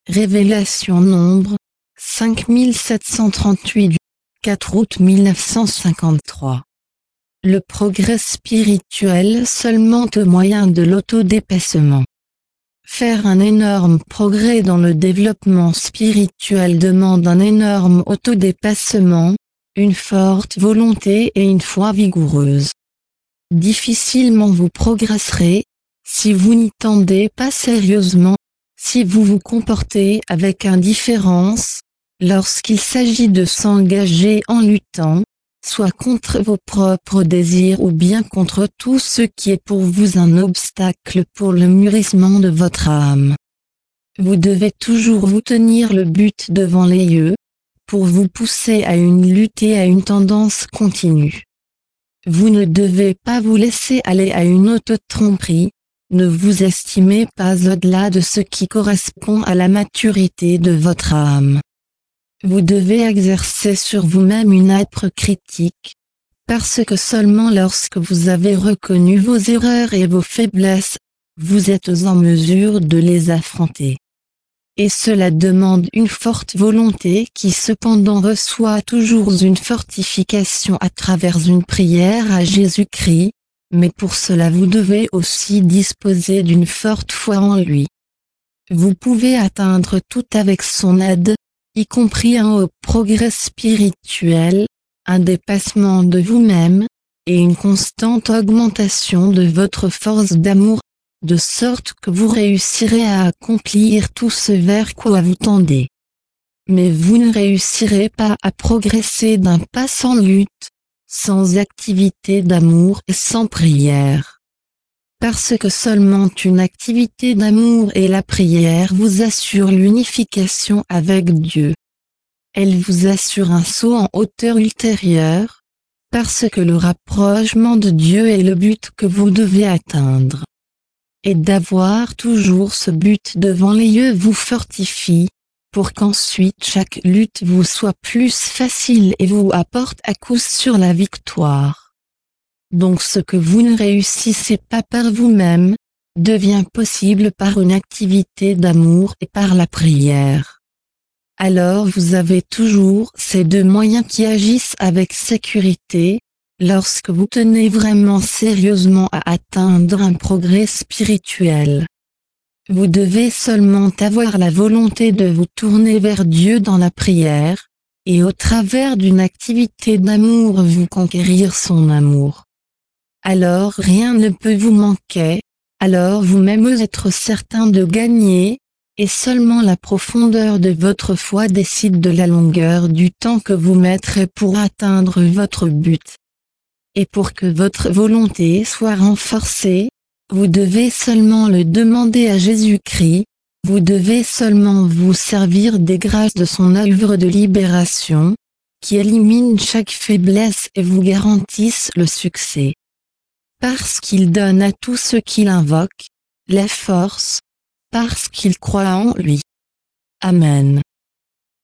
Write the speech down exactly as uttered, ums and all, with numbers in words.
Révélation Nombre, cinq mille sept cent trente-huit du quatre août mille neuf cent cinquante-trois. Le progrès spirituel seulement au moyen de l'autodépassement. Faire un énorme progrès dans le développement spirituel demande un énorme autodépassement, une forte volonté et une foi vigoureuse. Difficilement vous progresserez, si vous n'y tendez pas sérieusement, si vous vous comportez avec indifférence, lorsqu'il s'agit de s'engager en luttant, soit contre vos propres désirs ou bien contre tout ce qui est pour vous un obstacle pour le mûrissement de votre âme. Vous devez toujours vous tenir le but devant les yeux, pour vous pousser à une lutte et à une tendance continue. Vous ne devez pas vous laisser aller à une auto-tromperie, ne vous estimez pas au-delà de ce qui correspond à la maturité de votre âme. Vous devez exercer sur vous-même une âpre critique, parce que seulement lorsque vous avez reconnu vos erreurs et vos faiblesses, vous êtes en mesure de les affronter. Et cela demande une forte volonté qui cependant reçoit toujours une fortification à travers une prière à Jésus-Christ, mais pour cela vous devez aussi disposer d'une forte foi en lui. Vous pouvez atteindre tout avec son aide, y compris un haut progrès spirituel, un dépassement de vous-même, et une constante augmentation de votre force d'amour, de sorte que vous réussirez à accomplir tout ce vers quoi vous tendez. Mais vous ne réussirez pas à progresser d'un pas sans lutte, sans activité d'amour et sans prière. Parce que seulement une activité d'amour et la prière vous assurent l'unification avec Dieu. Elle vous assure un saut en hauteur ultérieure, parce que le rapprochement de Dieu est le but que vous devez atteindre. Et d'avoir toujours ce but devant les yeux vous fortifie, pour qu'ensuite chaque lutte vous soit plus facile et vous apporte à coup sûr la victoire. Donc ce que vous ne réussissez pas par vous-même, devient possible par une activité d'amour et par la prière. Alors vous avez toujours ces deux moyens qui agissent avec sécurité, lorsque vous tenez vraiment sérieusement à atteindre un progrès spirituel. Vous devez seulement avoir la volonté de vous tourner vers Dieu dans la prière, et au travers d'une activité d'amour vous conquérir son amour. Alors rien ne peut vous manquer, alors vous-même être certain de gagner, et seulement la profondeur de votre foi décide de la longueur du temps que vous mettrez pour atteindre votre but. Et pour que votre volonté soit renforcée, vous devez seulement le demander à Jésus-Christ, vous devez seulement vous servir des grâces de son œuvre de libération, qui élimine chaque faiblesse et vous garantissent le succès. Parce qu'il donne à tous ceux qui l'invoquent, la force, parce qu'ils croient en lui. Amen.